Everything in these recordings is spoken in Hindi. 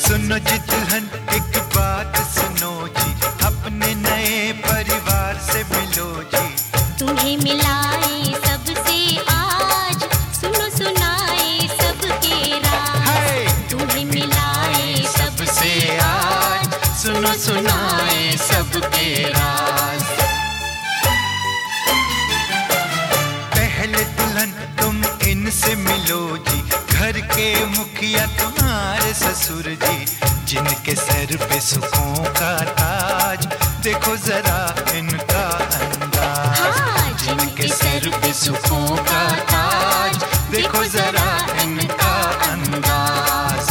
सुनो जी दुल्हन एक बात सुनो जी, अपने नए परिवार से मिलो जी। तुम्हें मिलाए सबसे आज, सुनो सुनाए सबके राज। तुम्हें मिलाए सबसे आज, सुनो सुनाए सबके राज। पहले दुल्हन तुम इनसे मिलो जी, घर के मुखिया तुम्हारे ससुर जी, जिनके सर पे सुखों का ताज, देखो जरा इनका अंदाज। हाँ, जिनके सर पे सुखों का ताज, देखो जरा इनका अंदाज।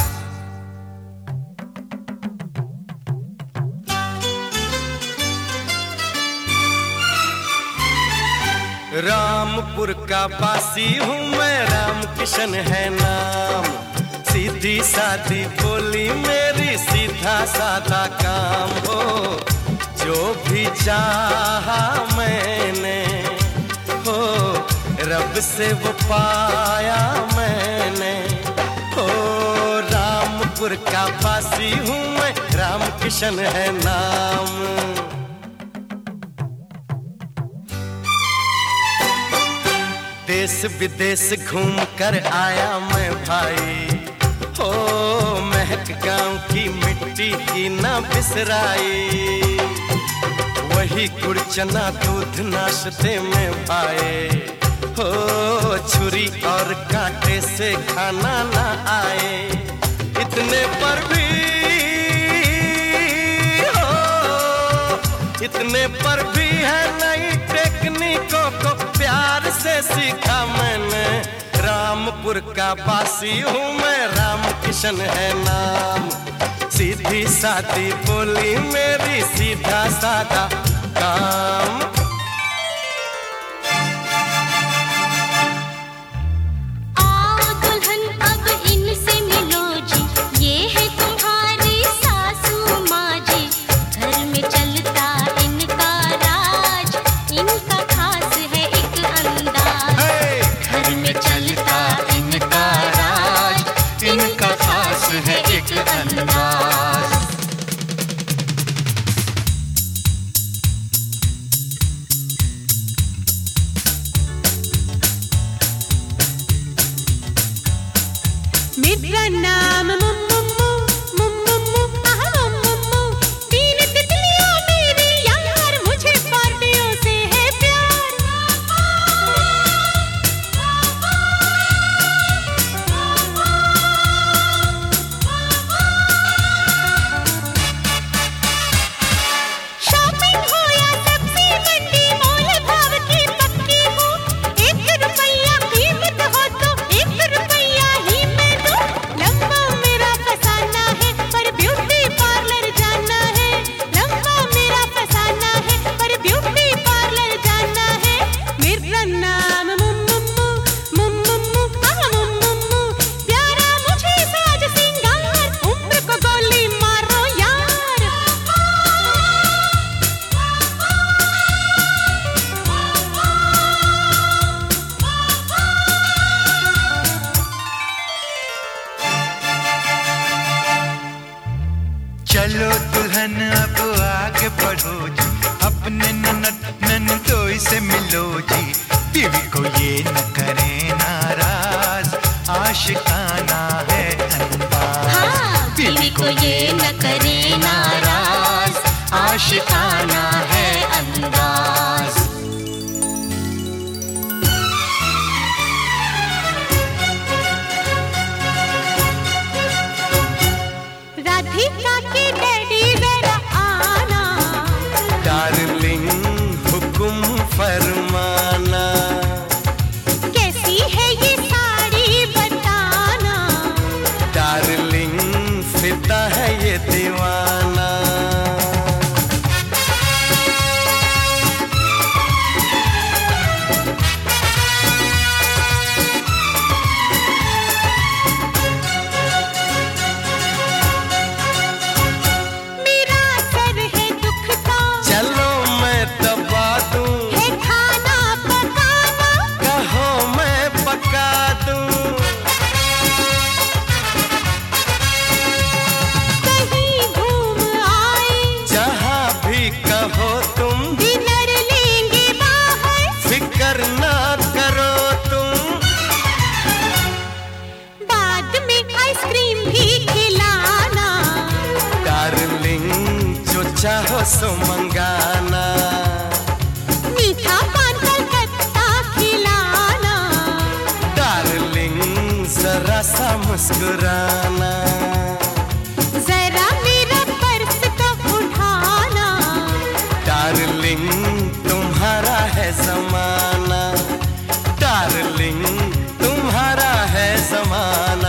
रामपुर का बासी हूँ मैं, राम किशन है नाम। सीधी सादी बोली मेरी, सीधा सादा काम हो। जो भी चाहा मैंने हो, रब से वो पाया मैंने हो। रामपुर का बासी हूँ मैं, राम किशन है नाम। देश विदेश घूम कर आया मैं भाई हो, महक गांव की मिट्टी की ना बिसराई। वही गुड़ चना दूध नाश्ते में पाए हो, छुरी और कांटे से खाना ना आए। इतने पर भी हो, इतने पर भी है नई टेक्निकों को प्यार से सीखा मैंने। रामपुर का बासी हूँ मैं, राम किशन है नाम। सीधी सादी बोली मेरी, सीधा सादा काम। आओ दुल्हन अब इनसे मिलो जी, ये है तुम्हारी सासू माँ जी। घर में चलता इनका राज, इनका खास है एक अंदाज। घर में चलता इनका राज, इनका खास है एक अंदाज। मेरा नाम मुम्मुम्मू, मुम्मुम्मू, आहा मुम्मुम्मू। तीन तितलियां मेरी यार, मुझे पार्टियों से है प्यार। शॉपिंग हो या सब्जी मंडी, मोल भाव की पक्की हूँ। 1 रुपया कीमत हो तो 1 रुपया ही मैं दूँ। लंबा मेरा फसाना है पर ब्यूटी पार्लर जाना है। लंबा मेरा फसाना है पर ब्यूटी पार्लर जाना है। मेरा नाम मुम्मुम्मू, मुम्मुम्मू, आहा मुम्मुम्मू। प्यारा मुझे साज सिंगार, उम्र को गोली मारो यार। चलो दुल्हन अब आगे बढ़ो जी, अपने ननदोई से मिलो जी। बीवी को ये न करे नाराज, आशिकाना है अंदाज। हाँ, बीवी को ये न करे नाराज, आशिकाना है अंदाज। राधिका के डैडी जरा आना, डार्लिंग हुक्म फरमाना। कैसी है ये साड़ी बताना। डार्लिंग फिदा है ये दीवाना। मेरा सर है दुखता, चलो मैं दबा दूं, है खाना पकाना। कहो मैं पका दूं। चाहो सो मंगाना, मीठा पान कलकत्ता खिलाना, डार्लिंग जरा सा मुस्कुराना, जरा मेरा पर्स तो उठाना, डार्लिंग तुम्हारा है जमाना, डार्लिंग तुम्हारा है जमाना।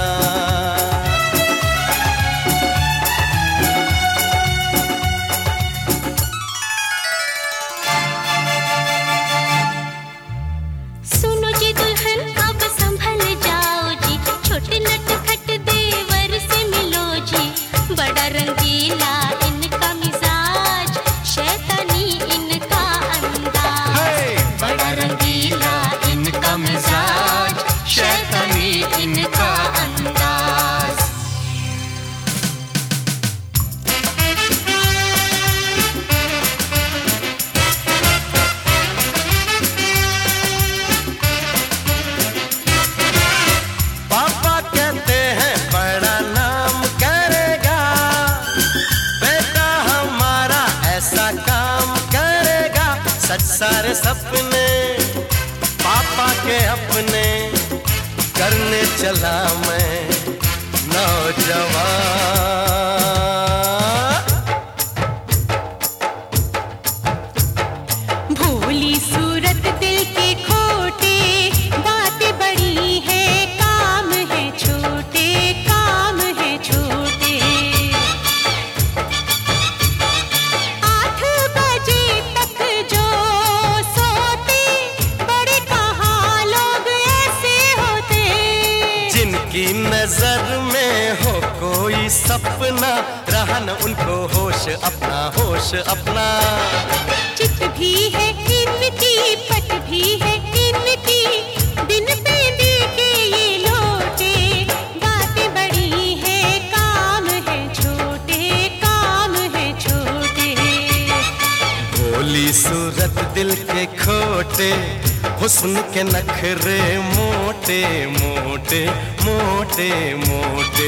सुनो जी दुल्हन अब संभल जाओ जी, छोटे नटखट देवर से मिलो जी। बड़ा रंगीला इनका मिजाज, शैतानी इनका अंदाज। बड़ा रंगीला इनका मिजाज, शैतानी इनका अंदाज। पापा कहते हैं बड़ा नाम करेगा, बेटा हमारा ऐसा काम करेगा। सच सारे सपने पापा के अपने करने चला मैं नौजवान। भोली सूरत दिल के खोटे, बातें बड़ी है काम है छोटे, काम है छोटे। 8 बजे तक जो सोते, बड़े कहाँ लोग ऐसे होते। जिनकी नजर में हो कोई सपना, रहा न उनको होश अपना, होश अपना। चित भी है इनकी, पट भी है इनकी, दिन पे देखे ये लोटे। बातें बड़ी है काम है छोटे, काम है छोटे। भोली सूरत दिल के खोटे, हुस्न के नखरे मोटे मोटे मोटे मोटे।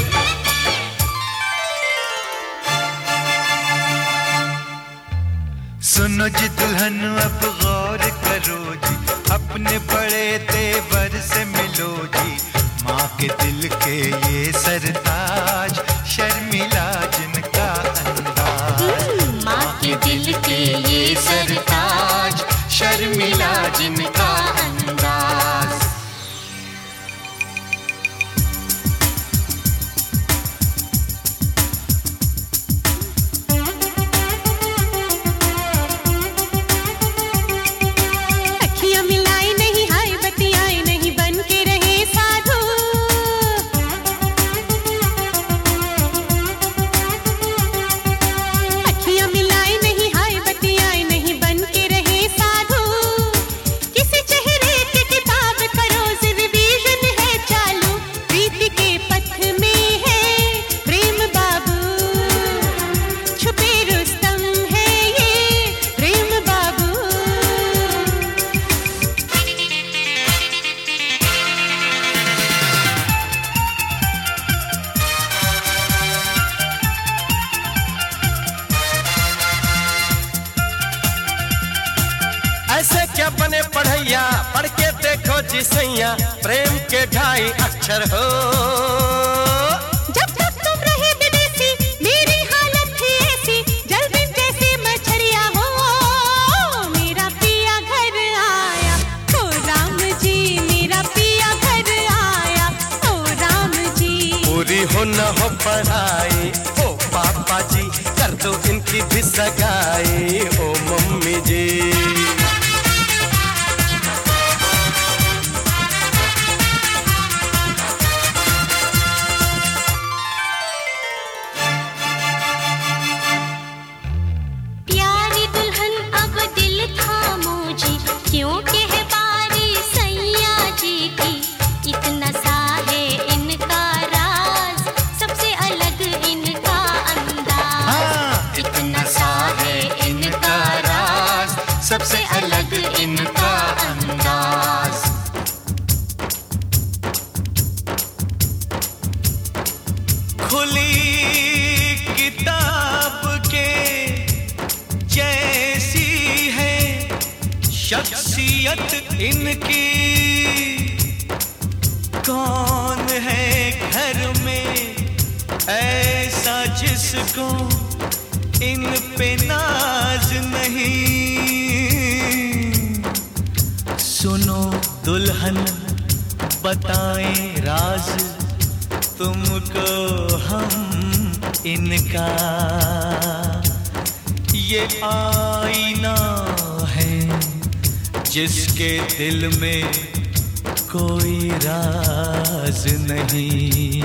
सुनो जी दुल्हन अब गौर करो जी, अपने बड़े तेवर से मिलो जी। माँ के दिल के ये सरताज, शर्मिला जिनका अंदाज। माँ के दिल के ये सरताज, शर्मिला जिनका अंदाज। अखियां मिलाई नहीं, हाय बतियाए नहीं, बन के रहे साधु। अखियां मिलाई नहीं, हाय बतियाए नहीं, बन के रहे साधु। किसी चेहरे की किताब करो, रिवीजन है चालू। प्रीति के पथ में है प्रेम बाबू, छुपे रुस्तम है ये प्रेम बाबू। ऐसे क्या बने पढ़ैया, पढ़ के देखो जी सैया, प्रेम के 2.5 अक्षर हो। जब तक तुम रहे विदेशी, मेरी हालत थी ऐसी, जलबिन जैसे मछलियां हो। मेरा पिया घर आया, ओ राम जी, मेरा पिया घर आया, ओ राम जी। पूरी हो न हो पढ़ाई, ओ पापा जी, कर दो इनकी भी सगाई, ओ मम्मी जी। प्यारी दुल्हन अब दिल थामो जी, क्योंकि है बारी सैया जी की। इतना सा है इनका राज, सबसे अलग इनका अंदाज। इतना सा है इनका राज, सबसे अलग इनका अंदाज। खुली किताब के शख्सियत इनकी कौन है घर में ऐसा जिसको इन पे नाज नहीं। सुनो दुल्हन बताएं राज तुमको हम इनका, ये आईना है जिसके दिल में कोई राज नहीं।